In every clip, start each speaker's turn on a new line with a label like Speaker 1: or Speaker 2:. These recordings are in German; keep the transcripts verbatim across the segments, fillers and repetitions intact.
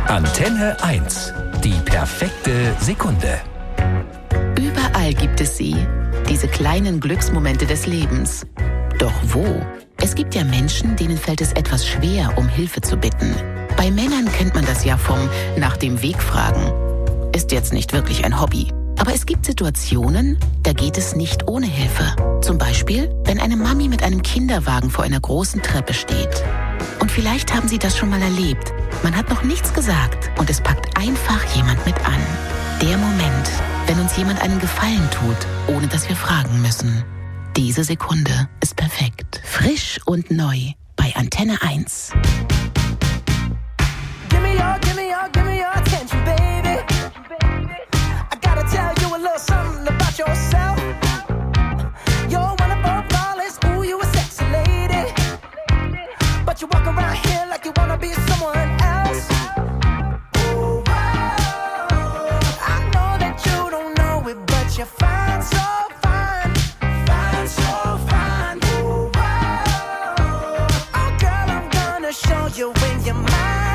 Speaker 1: Antenne eins. Die perfekte Sekunde.
Speaker 2: Überall gibt es sie. Diese kleinen Glücksmomente des Lebens. Doch wo? Es gibt ja Menschen, denen fällt es etwas schwer, um Hilfe zu bitten. Bei Männern kennt man das ja vom nach dem Weg fragen. Ist jetzt nicht wirklich ein Hobby. Aber es gibt Situationen, da geht es nicht ohne Hilfe. Zum Beispiel, wenn eine Mami mit einem Kinderwagen vor einer großen Treppe steht. Und vielleicht haben Sie das schon mal erlebt. Man hat noch nichts gesagt und es packt einfach jemand mit an. Der Moment, wenn uns jemand einen Gefallen tut, ohne dass wir fragen müssen. Diese Sekunde ist perfekt. Frisch und neu bei Antenne eins.
Speaker 3: Give me your, give me your, give me your attention, baby. I gotta tell you a little something about yourself. You're one of our flawless, ooh, you a sexy lady. But you walk around here like you wanna be someone else. Ooh, whoa. I know that you don't know it, but you're fine, so fine. Fine, so fine. Ooh, whoa. Oh, girl, I'm gonna show you when you're mine.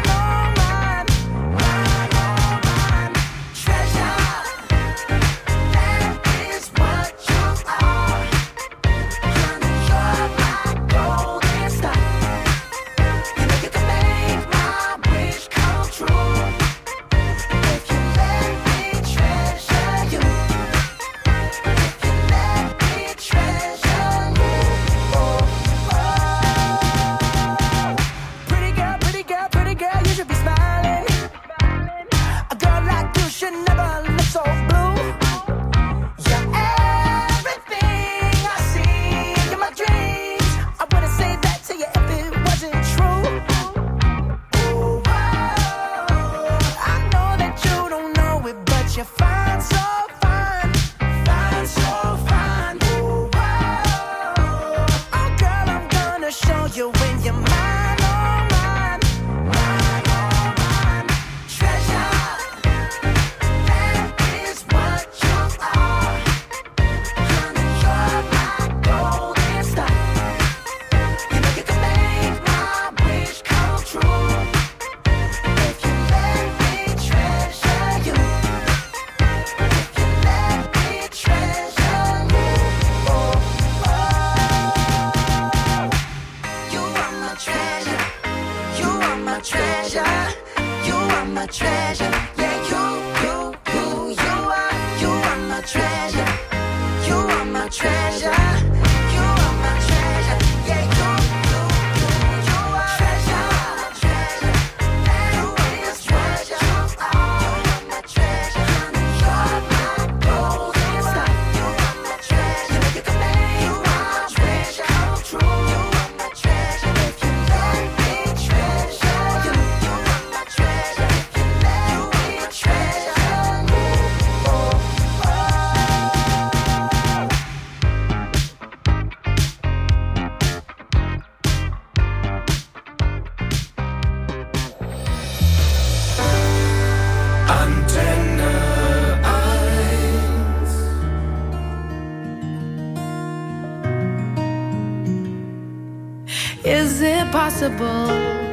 Speaker 4: Is it possible,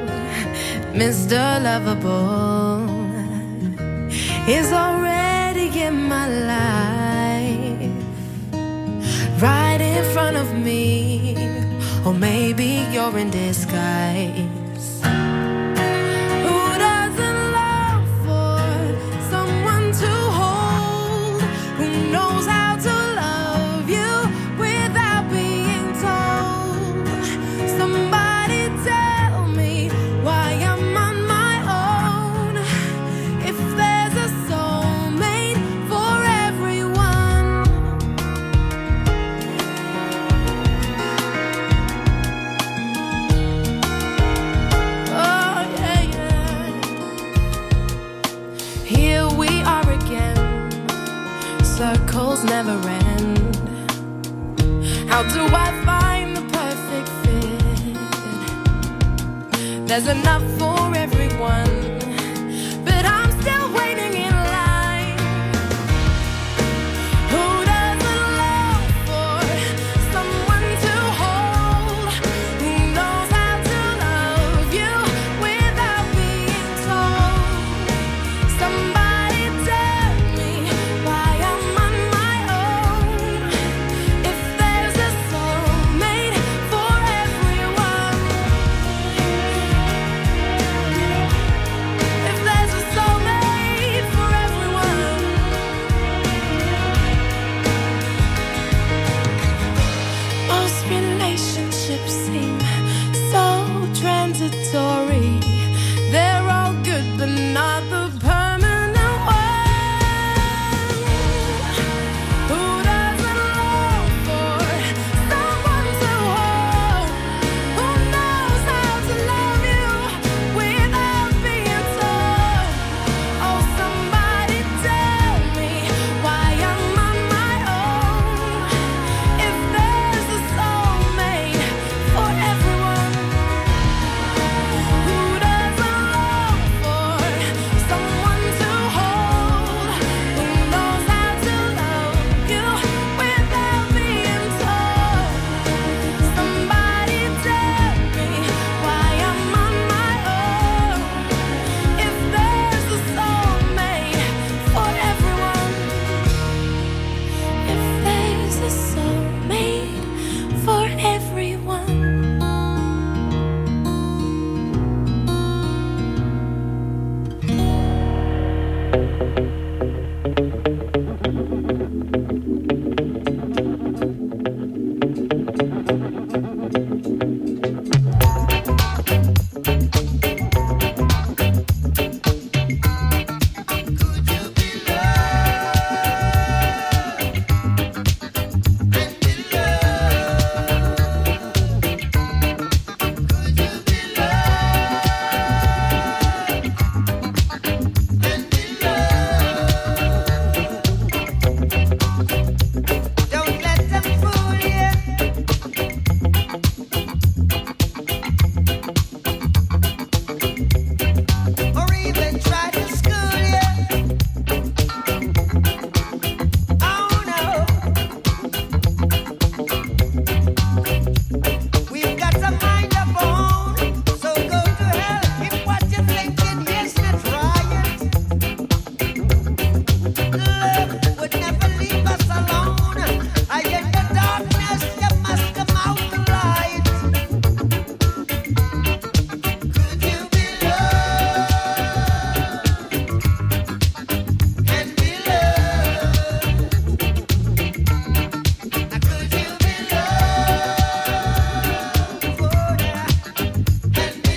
Speaker 4: Mister Lovable is already in my life, right in front of me, or maybe you're in disguise. Who doesn't long for someone to hold, who knows how to love you without being told? Somebody tell me why I'm on my own. If there's a soulmate for everyone. Oh yeah, yeah. Here we are again. Circles never end. How do I find the perfect fit? There's enough for everyone, but I'm still waiting in line. Who doesn't long for someone to hold, who knows how to love you without being told? not the permanent one. Who doesn't long for someone to hold? Who knows how to love you without being told? Oh, somebody tell me why I'm on my own. If there's a soulmate for everyone, who doesn't long for someone to hold? Who knows how to love you without being told? Somebody tell me why I'm on my own. If there's a soulmate for everyone, if there's a soulmate for everyone.
Speaker 3: Don't let them fool you, or even try to school you. Oh no, we've got a mind of our own, so go to hell if what you're thinking is not right. Love would never leave us alone. I in the darkness, you must come out the light. Could you be loved and be loved? Could you be loved, oh yeah, and be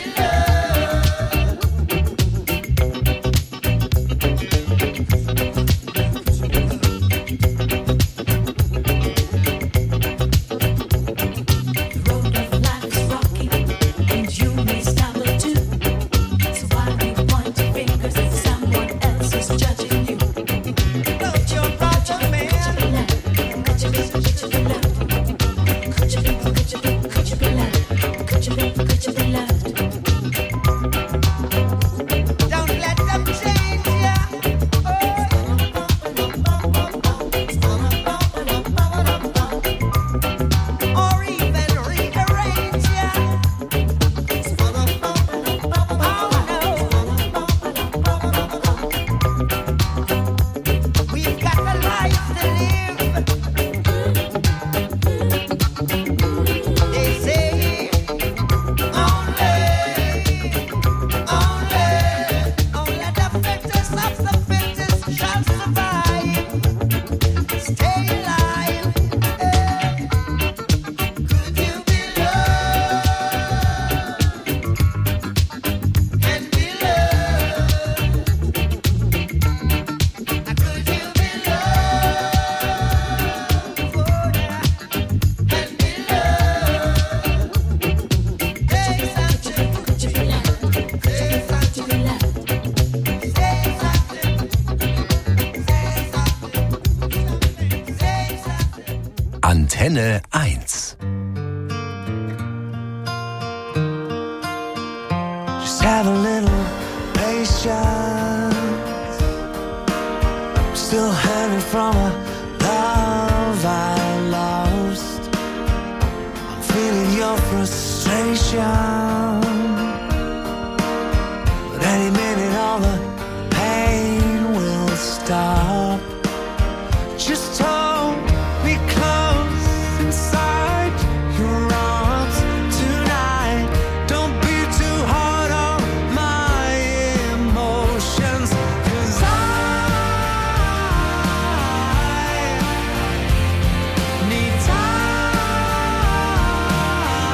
Speaker 5: The road of life is rocky, and you may stumble too. So why do you point your fingers at someone else who's judging you?
Speaker 3: Don't your brother, man.
Speaker 5: Could you be, could you be loved? Could you be, could you be, could you be loved? Could you be, could you be loved?
Speaker 3: Don't let them change ya. Or even rearrange ya. Oh no, we've got a life to live. They say only, only, only the fittest of the fittest shall survive. Stay alive. Could you be loved and be loved? Could you be loved, oh yeah, and be loved? Say something.
Speaker 5: Could you be loved?
Speaker 3: Say
Speaker 5: Could you be loved?
Speaker 3: Say something. Say something. Say something.
Speaker 1: Antenne eins.
Speaker 6: Just have a little patience. I'm still hanging from a love I lost. I'm feeling your frustration. But any minute all the pain will stop. Just hold me close inside your arms tonight. Don't be too hard on my emotions, 'cause I need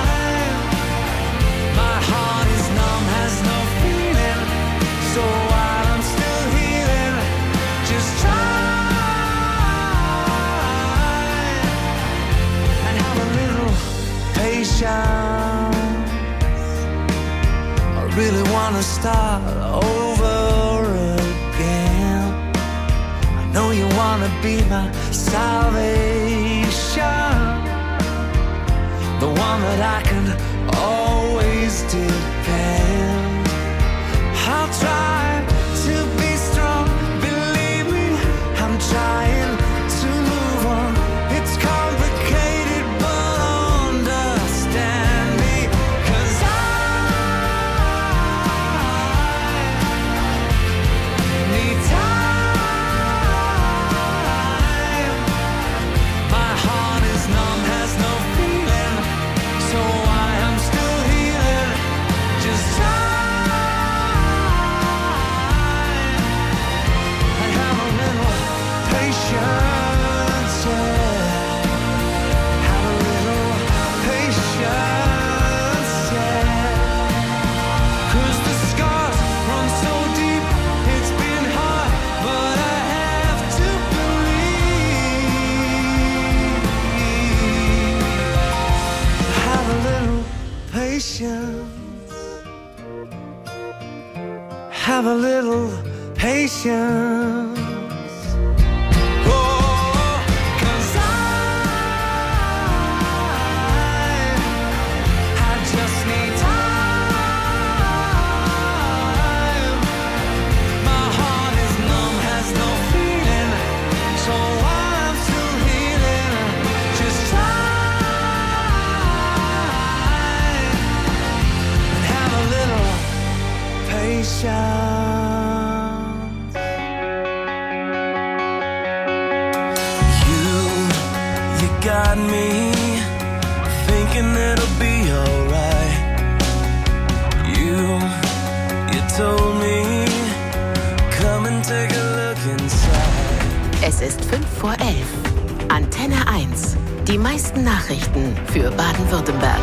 Speaker 6: time. My heart is numb, has no feeling, so I wanna start over again. I know you wanna be my salvation, the one that I can always depend. I'll try to be strong, believe me, I'm trying to move on. It's complicated, but understand me, 'cause I need time. My heart is numb, has no feeling, so I am still healing. Just time and have a little patience, yeah. Have a little patience, yeah. 'Cause the scars run so deep, it's been hard, but I have to believe. Have a little patience. Have a little patience. Oh, 'cause I, I just need time. My heart is numb, has no feeling, so I'm still healing. Just time and have a little patience. You, you got me thinking it'll be alright. You, you told me, come and take a look inside.
Speaker 2: Es ist fünf vor elf. Antenne eins. Die meisten Nachrichten für Baden-Württemberg.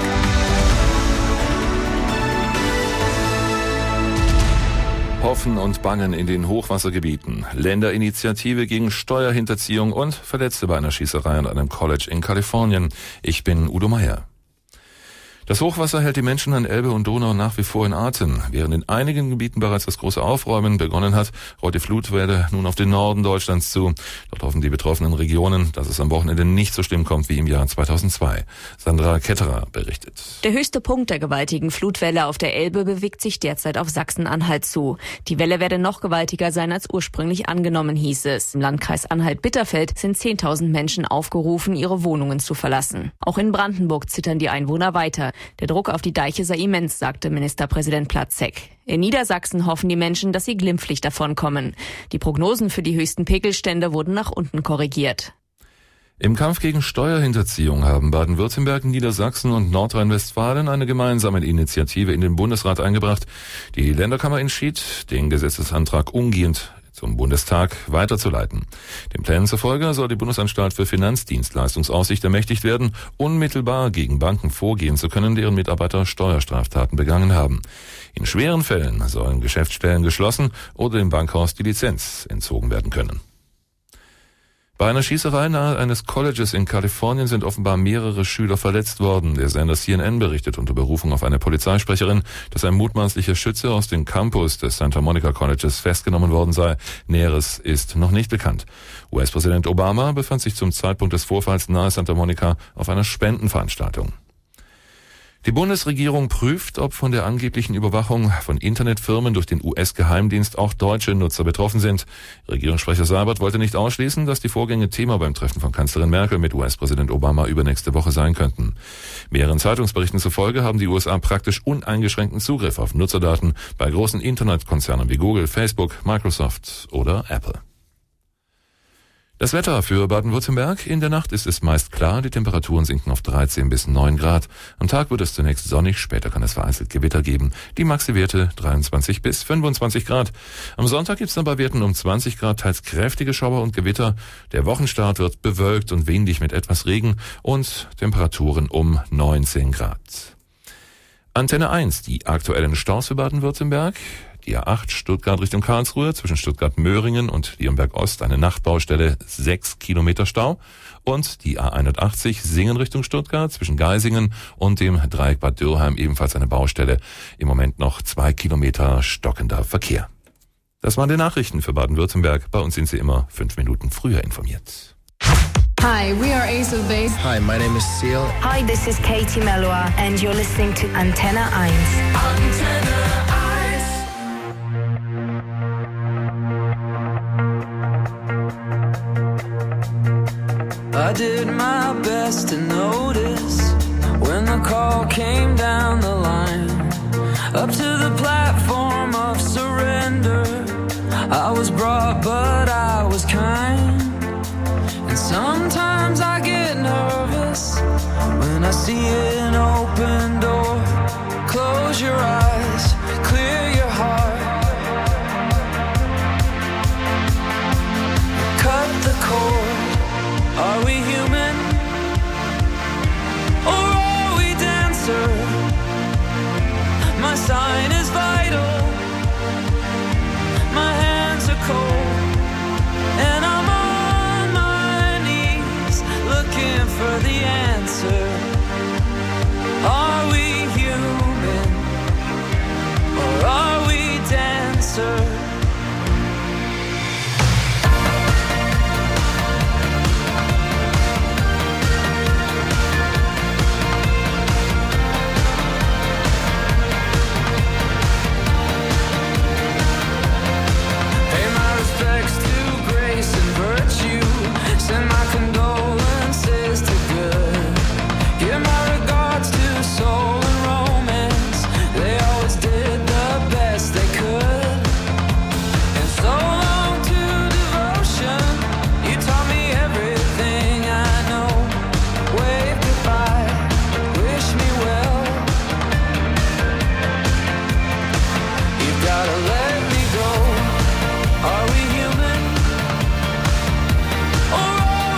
Speaker 7: Hoffen und Bangen in den Hochwassergebieten, Länderinitiative gegen Steuerhinterziehung und Verletzte bei einer Schießerei an einem College in Kalifornien. Ich bin Udo Meier. Das Hochwasser hält die Menschen an Elbe und Donau nach wie vor in Atem. Während in einigen Gebieten bereits das große Aufräumen begonnen hat, rollt die Flutwelle nun auf den Norden Deutschlands zu. Dort hoffen die betroffenen Regionen, dass es am Wochenende nicht so schlimm kommt wie im Jahr zweitausendzwei. Sandra Ketterer berichtet.
Speaker 8: Der höchste Punkt der gewaltigen Flutwelle auf der Elbe bewegt sich derzeit auf Sachsen-Anhalt zu. Die Welle werde noch gewaltiger sein als ursprünglich angenommen, hieß es. Im Landkreis Anhalt-Bitterfeld sind zehntausend Menschen aufgerufen, ihre Wohnungen zu verlassen. Auch in Brandenburg zittern die Einwohner weiter. Der Druck auf die Deiche sei immens, sagte Ministerpräsident Platzek. In Niedersachsen hoffen die Menschen, dass sie glimpflich davonkommen. Die Prognosen für die höchsten Pegelstände wurden nach unten korrigiert.
Speaker 7: Im Kampf gegen Steuerhinterziehung haben Baden-Württemberg, Niedersachsen und Nordrhein-Westfalen eine gemeinsame Initiative in den Bundesrat eingebracht. Die Länderkammer entschied, den Gesetzesantrag umgehend zum Bundestag weiterzuleiten. Den Plänen zufolge soll die Bundesanstalt für Finanzdienstleistungsaufsicht ermächtigt werden, unmittelbar gegen Banken vorgehen zu können, deren Mitarbeiter Steuerstraftaten begangen haben. In schweren Fällen sollen Geschäftsstellen geschlossen oder dem Bankhaus die Lizenz entzogen werden können. Bei einer Schießerei nahe eines Colleges in Kalifornien sind offenbar mehrere Schüler verletzt worden. Der Sender C N N berichtet unter Berufung auf eine Polizeisprecherin, dass ein mutmaßlicher Schütze aus dem Campus des Santa Monica Colleges festgenommen worden sei. Näheres ist noch nicht bekannt. U S-Präsident Obama befand sich zum Zeitpunkt des Vorfalls nahe Santa Monica auf einer Spendenveranstaltung. Die Bundesregierung prüft, ob von der angeblichen Überwachung von Internetfirmen durch den U S-Geheimdienst auch deutsche Nutzer betroffen sind. Regierungssprecher Seibert wollte nicht ausschließen, dass die Vorgänge Thema beim Treffen von Kanzlerin Merkel mit U S-Präsident Obama übernächste Woche sein könnten. Mehreren Zeitungsberichten zufolge haben die U S A praktisch uneingeschränkten Zugriff auf Nutzerdaten bei großen Internetkonzernen wie Google, Facebook, Microsoft oder Apple. Das Wetter für Baden-Württemberg. In der Nacht ist es meist klar, die Temperaturen sinken auf dreizehn bis neun Grad. Am Tag wird es zunächst sonnig, später kann es vereinzelt Gewitter geben. Die Maxi-Werte dreiundzwanzig bis fünfundzwanzig Grad. Am Sonntag gibt es dann bei Werten um zwanzig Grad teils kräftige Schauer und Gewitter. Der Wochenstart wird bewölkt und windig mit etwas Regen und Temperaturen um neunzehn Grad. Antenne eins, die aktuellen Staus für Baden-Württemberg. Die A acht Stuttgart Richtung Karlsruhe zwischen Stuttgart-Möhringen und Liebenberg-Ost eine Nachtbaustelle, sechs Kilometer Stau. Und die A einundachtzig Singen Richtung Stuttgart zwischen Geisingen und dem Dreieck Bad Dürrheim ebenfalls eine Baustelle. Im Moment noch zwei Kilometer stockender Verkehr. Das waren die Nachrichten für Baden-Württemberg. Bei uns sind Sie immer fünf Minuten früher informiert.
Speaker 9: Hi, we are Ace of Base.
Speaker 10: Hi, my name is Seal.
Speaker 11: Hi, this is Katie Melua and you're listening to Antenne eins.
Speaker 6: Antenne eins. I did my best to notice when the call came down the line. Up to the platform of surrender. I was brought, but I was kind. And sometimes I get nervous when I see it